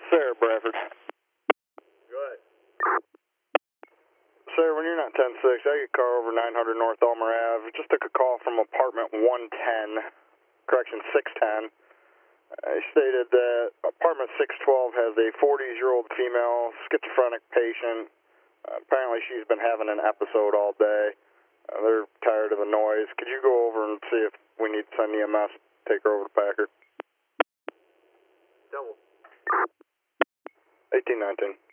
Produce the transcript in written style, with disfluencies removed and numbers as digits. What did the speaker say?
Sarah Bradford. Go ahead. Sarah, when you're not 10-6, I get a car over 900 North Elmer Ave. Just took a call from apartment 110, correction 610. I stated that apartment 612 has a 40-year-old female schizophrenic patient. Apparently she's been having an episode all day. They're tired of the noise. Could you go over and see if we need to send EMS, take her over to Packard? Double. 1819.